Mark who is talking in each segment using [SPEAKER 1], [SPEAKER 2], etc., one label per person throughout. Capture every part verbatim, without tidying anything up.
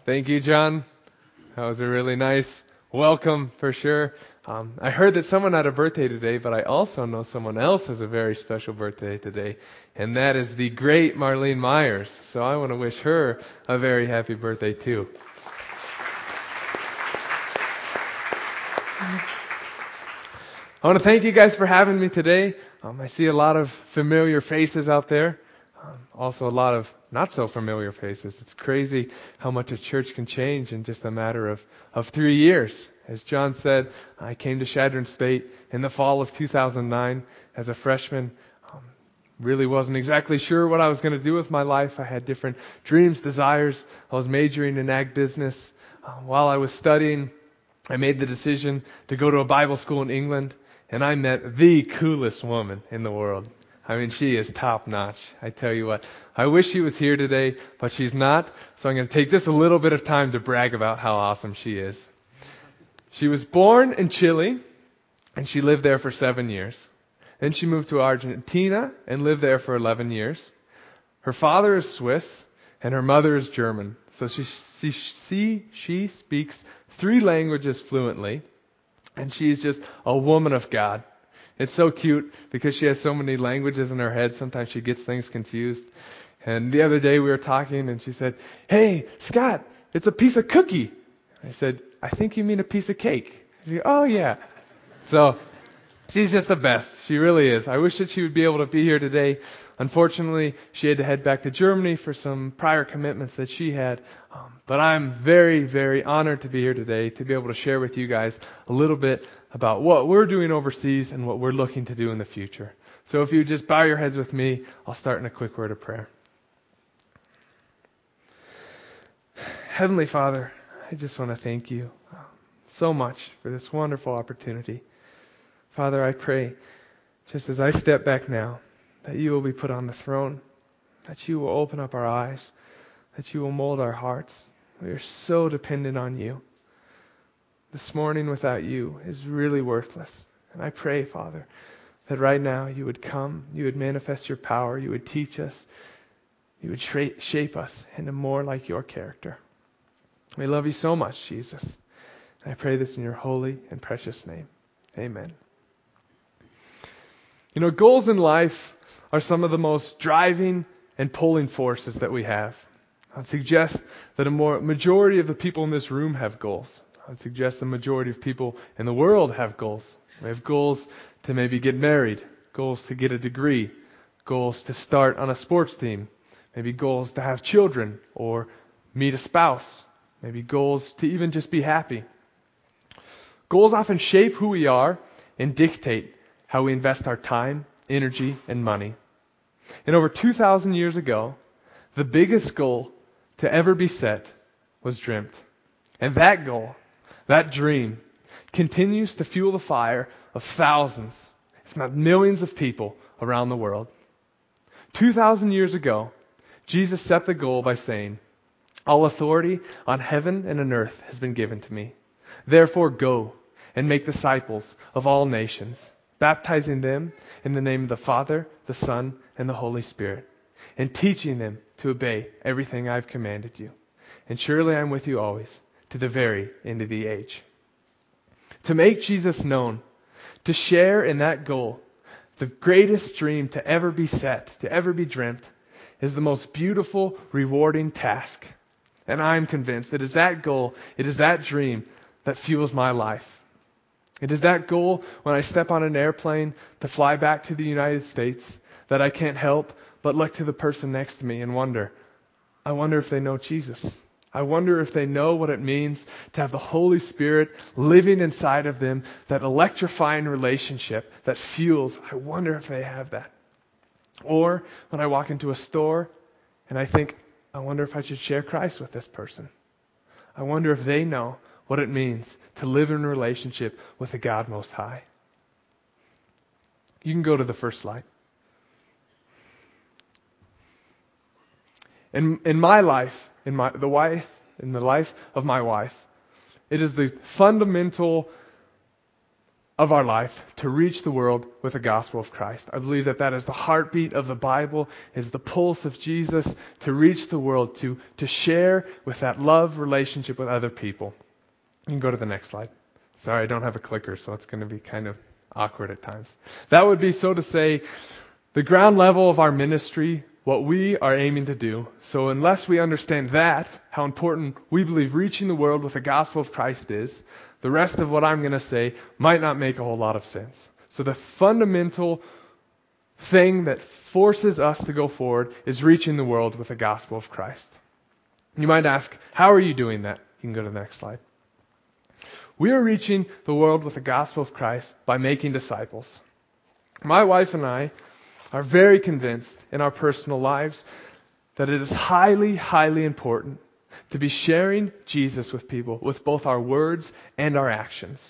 [SPEAKER 1] Thank you, John. That was a really nice welcome for sure. Um, I heard that someone had a birthday today, but I also know someone else has a very special birthday today, and that is the great Marlene Myers. So I want to wish her a very happy birthday too. I want to thank you guys for having me today. Um, I see a lot of familiar faces out there. Um, also a lot of not so familiar faces. It's crazy how much a church can change in just a matter of, of three years. As John said, I came to Chadron State in the fall of two thousand nine as a freshman. Um, really wasn't exactly sure what I was going to do with my life. I had different dreams, desires. I was majoring in ag business. Uh, while I was studying, I made the decision to go to a Bible school in England, and I met the coolest woman in the world. I mean, she is top notch. I tell you what, I wish she was here today, but she's not. So I'm going to take just a little bit of time to brag about how awesome she is. She was born in Chile, and she lived there for seven years. Then she moved to Argentina and lived there for eleven years. Her father is Swiss, and her mother is German. So she she she, she speaks three languages fluently, and she's just a woman of God. It's so cute because she has so many languages in her head. Sometimes she gets things confused. And the other day we were talking and she said, "Hey, Scott, it's a piece of cookie." I said, "I think you mean a piece of cake." She said, "Oh, yeah." So she's just the best. She really is. I wish that she would be able to be here today. Unfortunately, she had to head back to Germany for some prior commitments that she had. Um, but I'm very, very honored to be here today to be able to share with you guys a little bit about what we're doing overseas and what we're looking to do in the future. So if you just bow your heads with me, I'll start in a quick word of prayer. Heavenly Father, I just want to thank you so much for this wonderful opportunity. Father, I pray, just as I step back now, that you will be put on the throne, that you will open up our eyes, that you will mold our hearts. We are so dependent on you. This morning without you is really worthless. And I pray, Father, that right now you would come, you would manifest your power, you would teach us, you would tra- shape us into more like your character. We love you so much, Jesus. I pray this in your holy and precious name. Amen. You know, goals in life are some of the most driving and pulling forces that we have. I'd suggest that a more majority of the people in this room have goals. I'd suggest the majority of people in the world have goals. We have goals to maybe get married, goals to get a degree, goals to start on a sports team, maybe goals to have children or meet a spouse, maybe goals to even just be happy. Goals often shape who we are and dictate how we invest our time, energy, and money. And over two thousand years ago, the biggest goal to ever be set was dreamt. And that goal, that dream, continues to fuel the fire of thousands, if not millions of people around the world. two thousand years ago, Jesus set the goal by saying, "All authority on heaven and on earth has been given to me. Therefore go and make disciples of all nations, baptizing them in the name of the Father, the Son, and the Holy Spirit, and teaching them to obey everything I've commanded you. And surely I'm with you always, to the very end of the age." To make Jesus known, to share in that goal, the greatest dream to ever be set, to ever be dreamt, is the most beautiful, rewarding task. And I'm convinced it is that goal, it is that dream that fuels my life. It is that goal when I step on an airplane to fly back to the United States that I can't help but look to the person next to me and wonder, I wonder if they know Jesus. I wonder if they know what it means to have the Holy Spirit living inside of them, that electrifying relationship that fuels. I wonder if they have that. Or when I walk into a store and I think, I wonder if I should share Christ with this person. I wonder if they know what it means to live in a relationship with the God Most High. You can go to the first slide. In in my life, in my the wife, in the life of my wife, it is the fundamental of our life to reach the world with the gospel of Christ. I believe that that is the heartbeat of the Bible, is the pulse of Jesus to reach the world, to, to share with that love relationship with other people. You can go to the next slide. Sorry, I don't have a clicker, so it's going to be kind of awkward at times. That would be, so to say, the ground level of our ministry, what we are aiming to do. So unless we understand that, how important we believe reaching the world with the gospel of Christ is, the rest of what I'm going to say might not make a whole lot of sense. So the fundamental thing that forces us to go forward is reaching the world with the gospel of Christ. You might ask, how are you doing that? You can go to the next slide. We are reaching the world with the gospel of Christ by making disciples. My wife and I are very convinced in our personal lives that it is highly, highly important to be sharing Jesus with people with both our words and our actions.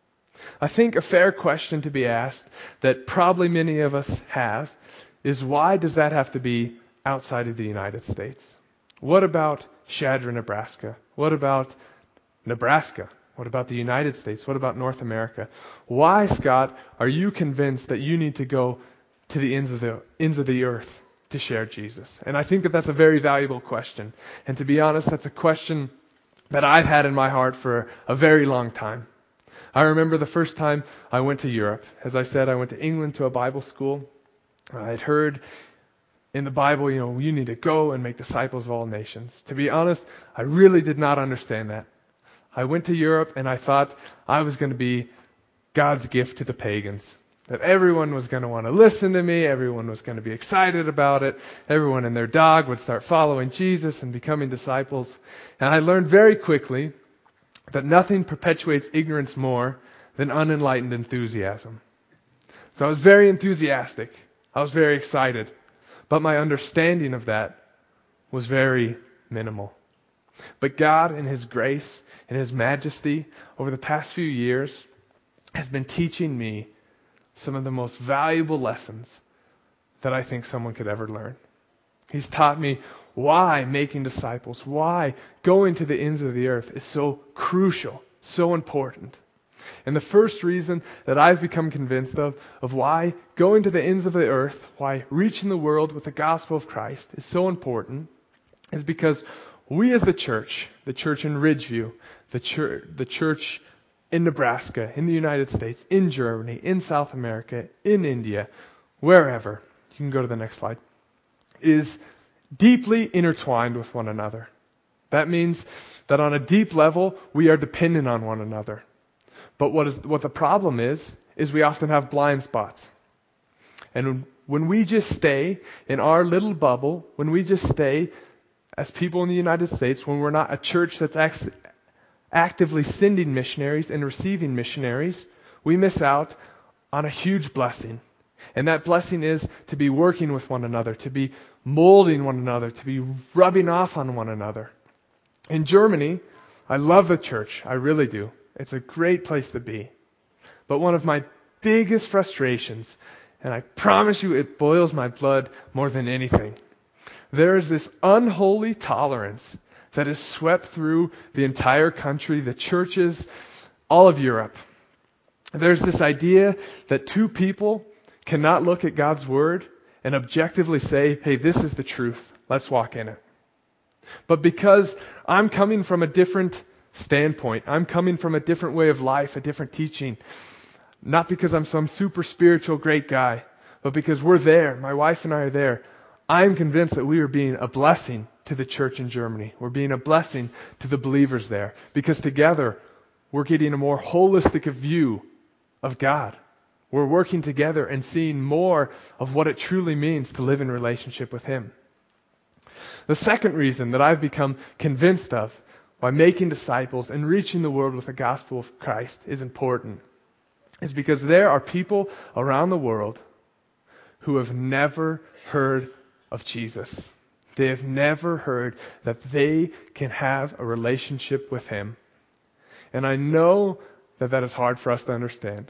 [SPEAKER 1] I think a fair question to be asked that probably many of us have is, why does that have to be outside of the United States? What about Shadra, Nebraska? What about Nebraska? What about the United States? What about North America? Why, Scott, are you convinced that you need to go to the ends of the ends of the earth to share Jesus? And I think that that's a very valuable question. And to be honest, that's a question that I've had in my heart for a very long time. I remember the first time I went to Europe. As I said, I went to England to a Bible school. I'd heard in the Bible, you know, you need to go and make disciples of all nations. To be honest, I really did not understand that. I went to Europe and I thought I was going to be God's gift to the pagans. That everyone was going to want to listen to me, everyone was going to be excited about it, everyone and their dog would start following Jesus and becoming disciples. And I learned very quickly that nothing perpetuates ignorance more than unenlightened enthusiasm. So I was very enthusiastic. I was very excited. But my understanding of that was very minimal. But God, in His grace and His majesty, over the past few years, has been teaching me some of the most valuable lessons that I think someone could ever learn. He's taught me why making disciples, why going to the ends of the earth is so crucial, so important. And the first reason that I've become convinced of, of why going to the ends of the earth, why reaching the world with the gospel of Christ is so important, is because we as the church, the church in Ridgeview, the church, the church in Nebraska, in the United States, in Germany, in South America, in India, wherever, you can go to the next slide, is deeply intertwined with one another. That means that on a deep level, we are dependent on one another. But what is what the problem is, is we often have blind spots. And when we just stay in our little bubble, when we just stay as people in the United States, when we're not a church that's act- actively sending missionaries and receiving missionaries, we miss out on a huge blessing. And that blessing is to be working with one another, to be molding one another, to be rubbing off on one another. In Germany, I love the church. I really do. It's a great place to be. But one of my biggest frustrations, and I promise you it boils my blood more than anything, there is this unholy tolerance that is swept through the entire country, the churches, all of Europe. There's this idea that two people cannot look at God's Word and objectively say, hey, this is the truth. Let's walk in it. But because I'm coming from a different standpoint, I'm coming from a different way of life, a different teaching, not because I'm some super spiritual great guy, but because we're there, my wife and I are there, I'm convinced that we are being a blessing to the church in Germany. We're being a blessing to the believers there. Because together, we're getting a more holistic view of God. We're working together and seeing more of what it truly means to live in relationship with Him. The second reason that I've become convinced of why making disciples and reaching the world with the gospel of Christ is important is because there are people around the world who have never heard of Jesus. They have never heard that they can have a relationship with Him. And I know that that is hard for us to understand.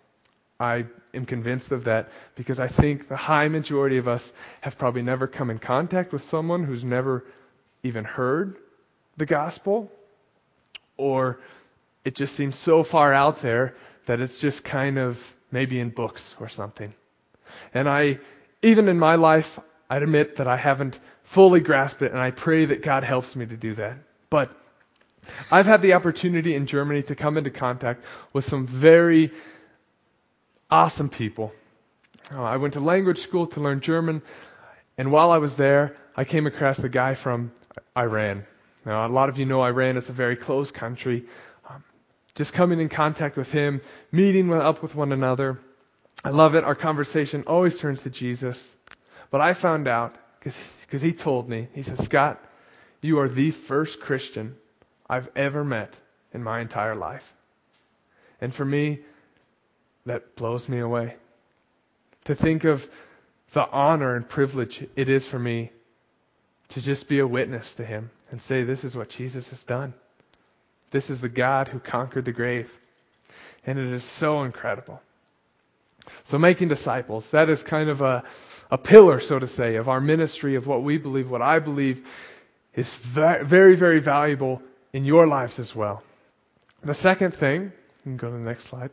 [SPEAKER 1] I am convinced of that because I think the high majority of us have probably never come in contact with someone who's never even heard the gospel, or it just seems so far out there that it's just kind of maybe in books or something. And I, even in my life, I'd admit that I haven't fully grasped it, and I pray that God helps me to do that. But I've had the opportunity in Germany to come into contact with some very awesome people. Uh, I went to language school to learn German, and while I was there, I came across a guy from Iran. Now, a lot of you know Iran is a very closed country. Um, just coming in contact with him, meeting up with one another. I love it. Our conversation always turns to Jesus. But I found out, because he told me, he said, Scott, you are the first Christian I've ever met in my entire life. And for me, that blows me away. To think of the honor and privilege it is for me to just be a witness to him and say, this is what Jesus has done. This is the God who conquered the grave. And it is so incredible. So making disciples, that is kind of a, a pillar, so to say, of our ministry, of what we believe, what I believe is very, very valuable in your lives as well. The second thing, you can go to the next slide,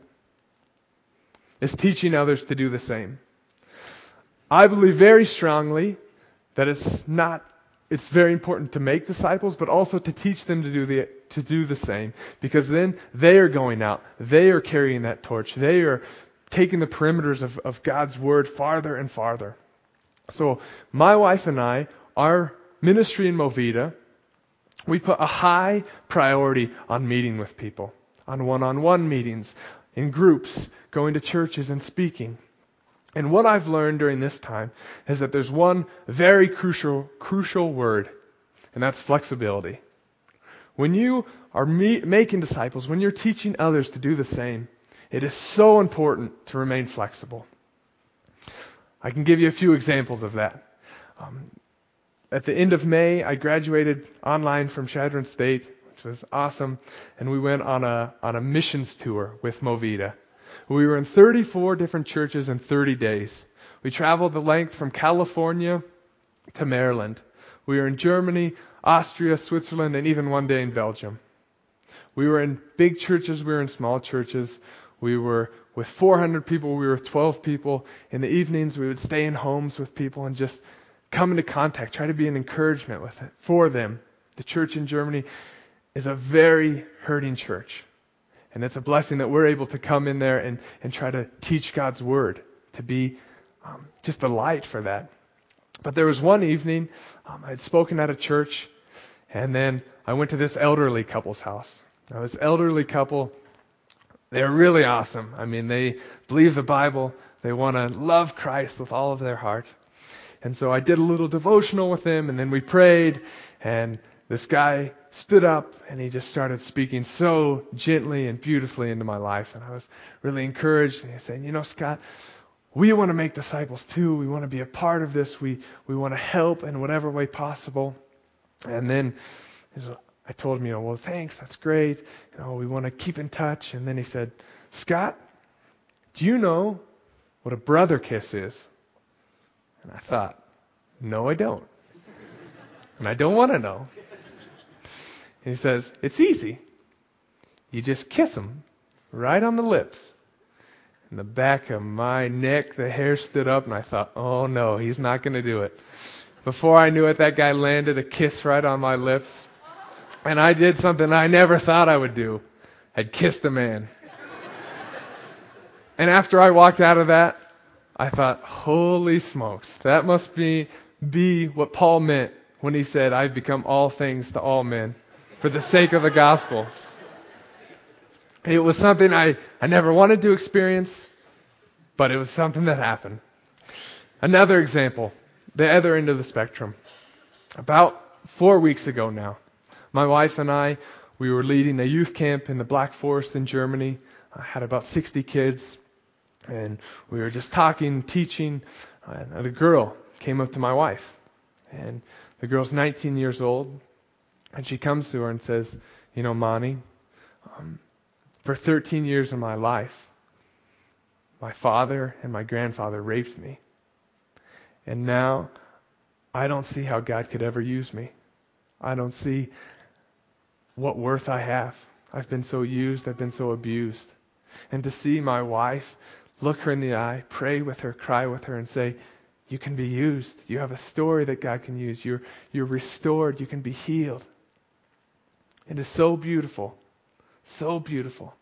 [SPEAKER 1] is teaching others to do the same. I believe very strongly that it's not it's very important to make disciples, but also to teach them to do the to do the same, because then they are going out, they are carrying that torch, they are taking the perimeters of, of God's word farther and farther. So my wife and I, our ministry in Movida, we put a high priority on meeting with people, on one-on-one meetings, in groups, going to churches and speaking. And what I've learned during this time is that there's one very crucial, crucial word, and that's flexibility. When you are me- making disciples, when you're teaching others to do the same, it is so important to remain flexible. I can give you a few examples of that. Um, at the end of May, I graduated online from Chadron State, which was awesome, and we went on a on a missions tour with Movida. We were in thirty-four different churches in thirty days. We traveled the length from California to Maryland. We were in Germany, Austria, Switzerland, and even one day in Belgium. We were in big churches, we were in small churches. We were with four hundred people, we were with twelve people. In the evenings, we would stay in homes with people and just come into contact, try to be an encouragement with it for them. The church in Germany is a very hurting church. And it's a blessing that we're able to come in there and, and try to teach God's word, to be um, just a light for that. But there was one evening, um, I had spoken at a church, and then I went to this elderly couple's house. Now, this elderly couple, they're really awesome. I mean, they believe the Bible. They want to love Christ with all of their heart. And so I did a little devotional with them, and then we prayed, and this guy stood up and he just started speaking so gently and beautifully into my life. And I was really encouraged. And he was saying, you know, Scott, we want to make disciples too. We want to be a part of this. We we want to help in whatever way possible. And then I told him, you know, well, thanks. That's great. You know, we want to keep in touch. And then he said, Scott, do you know what a brother kiss is? And I thought, no, I don't. And I don't want to know. And he says, it's easy. You just kiss them right on the lips. In the back of my neck, the hair stood up, and I thought, oh no, he's not going to do it. Before I knew it, that guy landed a kiss right on my lips. And I did something I never thought I would do. I'd kissed a man. And after I walked out of that, I thought, holy smokes, that must be, be what Paul meant when he said, I've become all things to all men for the sake of the gospel. It was something I, I never wanted to experience, but it was something that happened. Another example, the other end of the spectrum. About four weeks ago now, my wife and I, we were leading a youth camp in the Black Forest in Germany. I had about sixty kids, and we were just talking, teaching, and a girl came up to my wife. And the girl's nineteen years old, and she comes to her and says, you know, Monty, um, for thirteen years of my life, my father and my grandfather raped me. And now I don't see how God could ever use me. I don't see what worth I have. I've been so used, I've been so abused. And to see my wife look her in the eye, pray with her, cry with her, and say, you can be used. You have a story that God can use. You're, you're restored. You can be healed. It is so beautiful. So beautiful.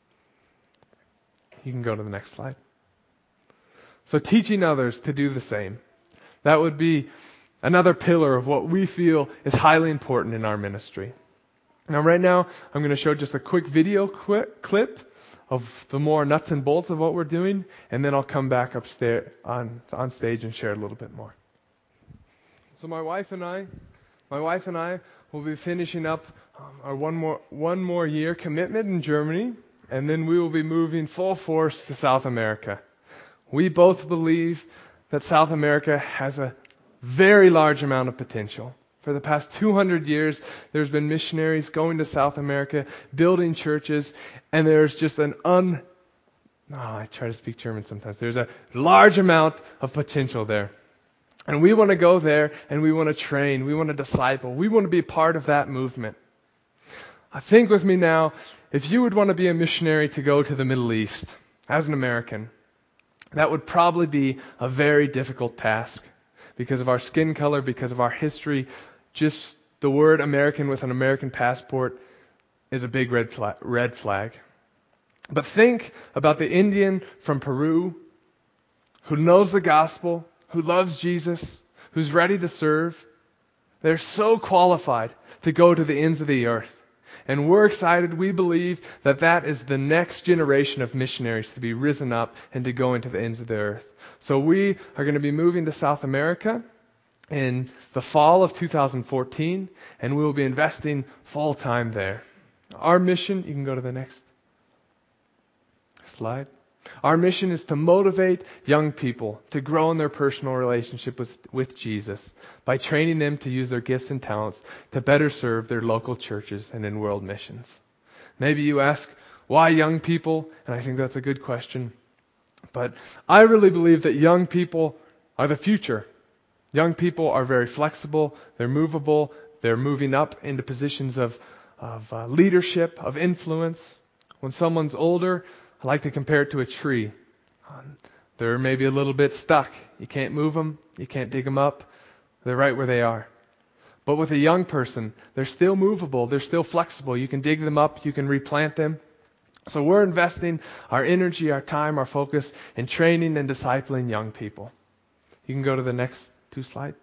[SPEAKER 1] You can go to the next slide. So teaching others to do the same. That would be another pillar of what we feel is highly important in our ministry. Now right now, I'm going to show just a quick video clip of the more nuts and bolts of what we're doing, and then I'll come back upstairs on, on stage and share a little bit more. So my wife and I, my wife and I will be finishing up um, our one more one more year commitment in Germany, and then we will be moving full force to South America. We both believe that South America has a very large amount of potential. For the past two hundred years, there's been missionaries going to South America, building churches, and there's just an un... Oh, I try to speak German sometimes. There's a large amount of potential there. And we want to go there, and we want to train, we want to disciple, we want to be part of that movement. I think with me now, if you would want to be a missionary to go to the Middle East, as an American, that would probably be a very difficult task. Because of our skin color, because of our history, just the word American with an American passport is a big red flag, red flag. But think about the Indian from Peru who knows the gospel, who loves Jesus, who's ready to serve. They're so qualified to go to the ends of the earth. And we're excited. We believe that that is the next generation of missionaries to be risen up and to go into the ends of the earth. So we are going to be moving to South America in the fall of two thousand fourteen, and we will be investing full time there. Our mission, you can go to the next slide. Our mission is to motivate young people to grow in their personal relationship with, with Jesus by training them to use their gifts and talents to better serve their local churches and in world missions. Maybe you ask, why young people? And I think that's a good question. But I really believe that young people are the future. Young people are very flexible, they're movable, they're moving up into positions of, of uh, leadership, of influence. When someone's older, I like to compare it to a tree. Um, they're maybe a little bit stuck. You can't move them, you can't dig them up. They're right where they are. But with a young person, they're still movable, they're still flexible. You can dig them up, you can replant them. So we're investing our energy, our time, our focus in training and discipling young people. You can go to the next two slides.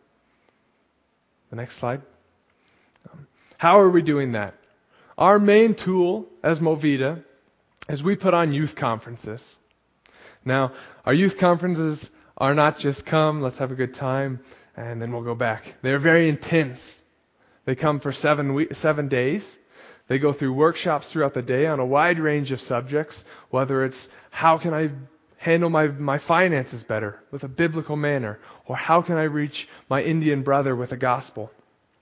[SPEAKER 1] The next slide. Um, how are we doing that? Our main tool as Movida is we put on youth conferences. Now, our youth conferences are not just come, let's have a good time, and then we'll go back. They're very intense. They come for seven week, seven days. They go through workshops throughout the day on a wide range of subjects, whether it's how can I handle my, my finances better with a biblical manner, or how can I reach my Indian brother with the gospel,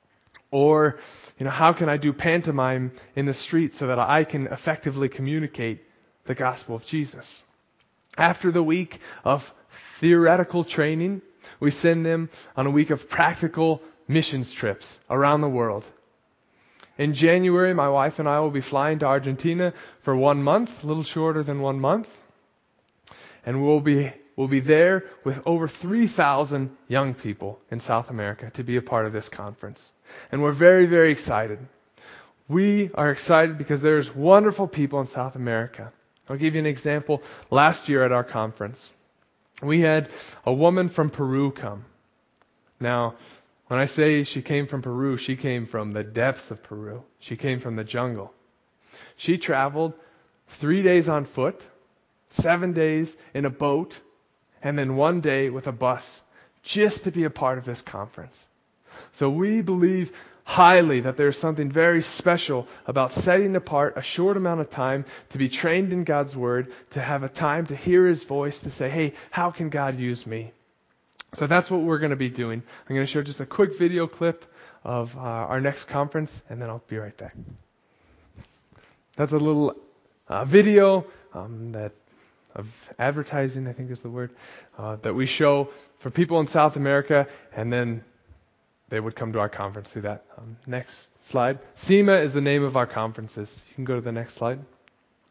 [SPEAKER 1] or you know how can I do pantomime in the street so that I can effectively communicate the gospel of Jesus. After the week of theoretical training, we send them on a week of practical missions trips around the world. In January, my wife and I will be flying to Argentina for one month, a little shorter than one month. And we'll be we'll be there with over three thousand young people in South America to be a part of this conference. And we're very, very excited. We are excited because there's wonderful people in South America. I'll give you an example. Last year at our conference, we had a woman from Peru come. Now, when I say she came from Peru, she came from the depths of Peru. She came from the jungle. She traveled three days on foot, seven days in a boat, and then one day with a bus, just to be a part of this conference. So we believe highly that there's something very special about setting apart a short amount of time to be trained in God's Word, to have a time to hear His voice, to say, hey, how can God use me? So that's what we're going to be doing. I'm going to show just a quick video clip of uh, our next conference, and then I'll be right back. That's a little uh, video um, that of advertising, I think is the word, uh, that we show for people in South America, and then they would come to our conference through that. Um, next slide. SEMA is the name of our conferences. You can go to the next slide.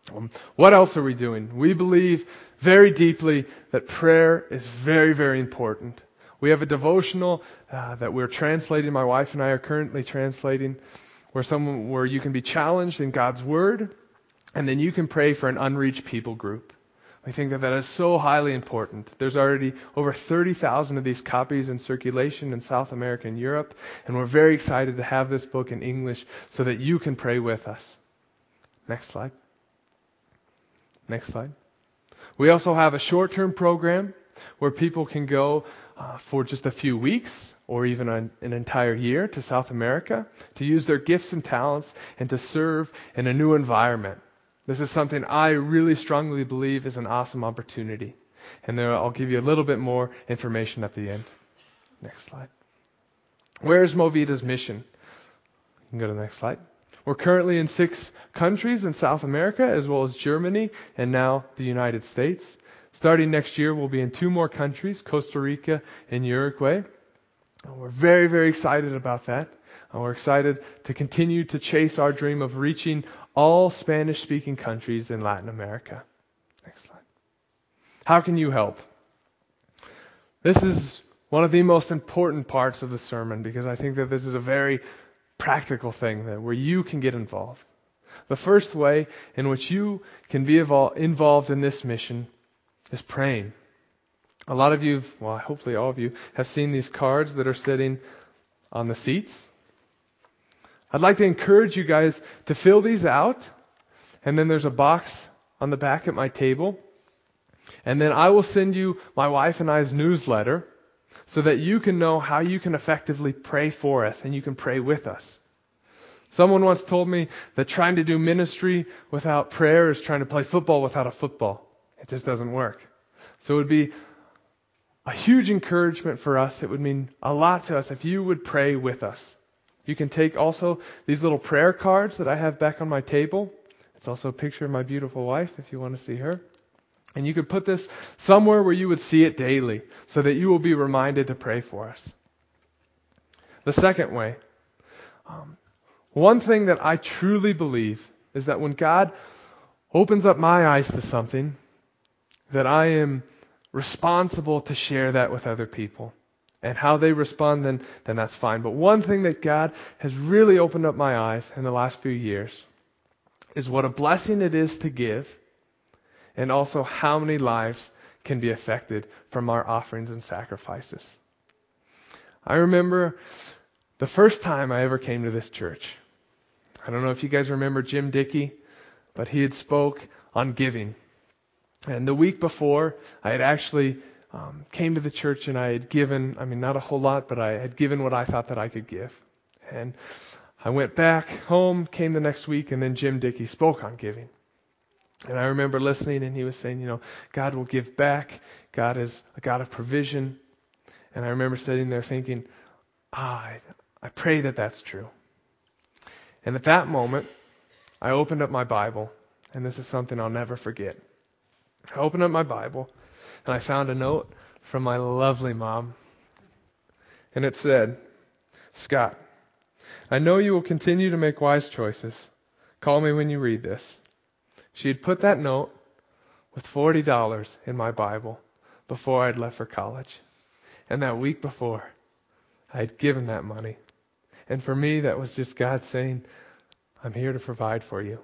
[SPEAKER 1] Um, what else are we doing? We believe very deeply that prayer is very, very important. We have a devotional uh, that we're translating. My wife and I are currently translating, where some where you can be challenged in God's Word, and then you can pray for an unreached people group. I think that that is so highly important. There's already over thirty thousand of these copies in circulation in South America and Europe, and we're very excited to have this book in English so that you can pray with us. Next slide. Next slide. We also have a short-term program where people can go uh, for just a few weeks or even an, an entire year to South America to use their gifts and talents and to serve in a new environment. This is something I really strongly believe is an awesome opportunity. And there I'll give you a little bit more information at the end. Next slide. Where is Movita's mission? You can go to the next slide. We're currently in six countries in South America, as well as Germany and now the United States. Starting next year, we'll be in two more countries, Costa Rica and Uruguay. We're very, very excited about that. We're excited to continue to chase our dream of reaching all Spanish-speaking countries in Latin America. Next slide. How can you help? This is one of the most important parts of the sermon because I think that this is a very practical thing that where you can get involved. The first way in which you can be evol- involved in this mission is praying. A lot of you, well, hopefully all of you, have seen these cards that are sitting on the seats. I'd like to encourage you guys to fill these out, and then there's a box on the back at my table, and then I will send you my wife and I's newsletter so that you can know how you can effectively pray for us and you can pray with us. Someone once told me that trying to do ministry without prayer is trying to play football without a football. It just doesn't work. So it would be a huge encouragement for us. It would mean a lot to us if you would pray with us. You can take also these little prayer cards that I have back on my table. It's also a picture of my beautiful wife if you want to see her. And you could put this somewhere where you would see it daily so that you will be reminded to pray for us. The second way, um, one thing that I truly believe is that when God opens up my eyes to something, that I am responsible to share that with other people. And how they respond, then, then that's fine. But one thing that God has really opened up my eyes in the last few years is what a blessing it is to give, and also how many lives can be affected from our offerings and sacrifices. I remember the first time I ever came to this church. I don't know if you guys remember Jim Dickey, but he had spoke on giving. And the week before, I had actually um, came to the church and I had given, I mean, not a whole lot, but I had given what I thought that I could give. And I went back home, came the next week, and then Jim Dickey spoke on giving. And I remember listening, and he was saying, you know, God will give back. God is a God of provision. And I remember sitting there thinking, ah, I, I pray that that's true. And at that moment, I opened up my Bible, and this is something I'll never forget. I opened up my Bible, and I found a note from my lovely mom. And it said, Scott, I know you will continue to make wise choices. Call me when you read this. She had put that note with forty dollars in my Bible before I'd left for college. And that week before, I had given that money. And for me, that was just God saying, I'm here to provide for you.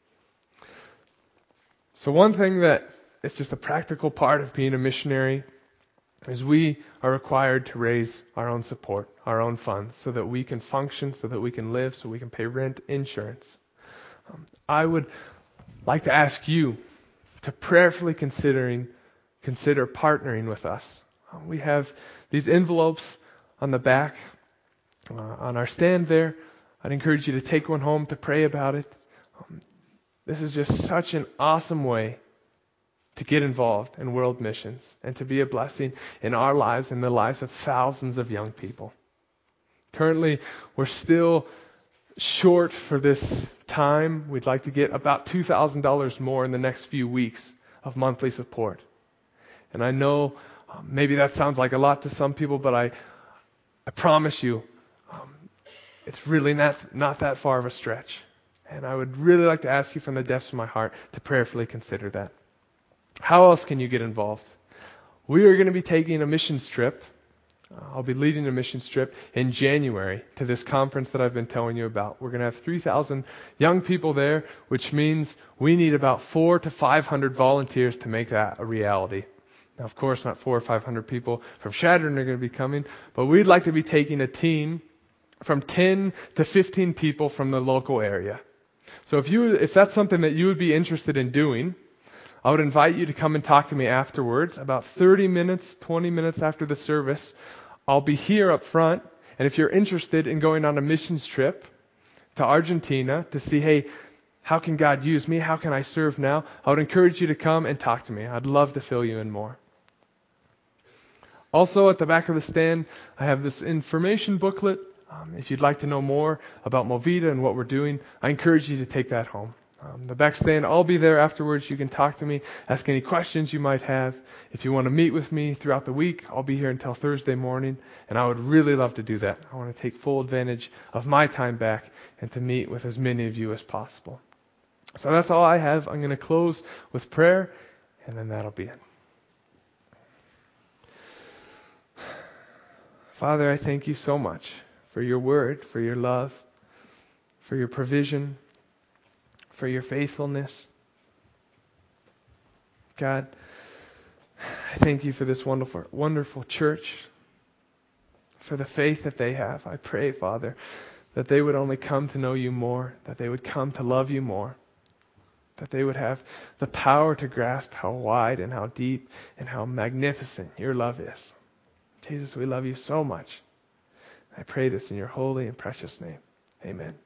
[SPEAKER 1] So one thing that is just a practical part of being a missionary is we are required to raise our own support, our own funds, so that we can function, so that we can live, so we can pay rent, insurance. Um, I would like to ask you to prayerfully considering consider partnering with us. Uh, we have these envelopes on the back, uh, on our stand there. I'd encourage you to take one home to pray about it. Um, this is just such an awesome way to get involved in world missions and to be a blessing in our lives and the lives of thousands of young people. Currently, we're still short for this time. We'd like to get about two thousand dollars more in the next few weeks of monthly support. And I know um, maybe that sounds like a lot to some people, but I, I promise you, um, it's really not, not that far of a stretch. And I would really like to ask you from the depths of my heart to prayerfully consider that. How else can you get involved? We are going to be taking a missions trip. I'll be leading a missions trip in January to this conference that I've been telling you about. We're going to have three thousand young people there, which means we need about four to five hundred volunteers to make that a reality. Now, of course, not four or five hundred people from Chadron are going to be coming, but we'd like to be taking a team from ten to fifteen people from the local area. So if you, if that's something that you would be interested in doing, I would invite you to come and talk to me afterwards. About thirty minutes, twenty minutes after the service, I'll be here up front. And if you're interested in going on a missions trip to Argentina to see, hey, how can God use me? How can I serve now? I would encourage you to come and talk to me. I'd love to fill you in more. Also, at the back of the stand, I have this information booklet. Um, if you'd like to know more about Movida and what we're doing, I encourage you to take that home. Um, the back stand, I'll be there afterwards. You can talk to me, ask any questions you might have. If you want to meet with me throughout the week, I'll be here until Thursday morning, and I would really love to do that. I want to take full advantage of my time back and to meet with as many of you as possible. So that's all I have. I'm going to close with prayer, and then that'll be it. Father, I thank you so much for your word, for your love, for your provision, for your faithfulness. God, I thank you for this wonderful, wonderful church, for the faith that they have. I pray, Father, that they would only come to know you more, that they would come to love you more, that they would have the power to grasp how wide and how deep and how magnificent your love is. Jesus, we love you so much. I pray this in your holy and precious name. Amen.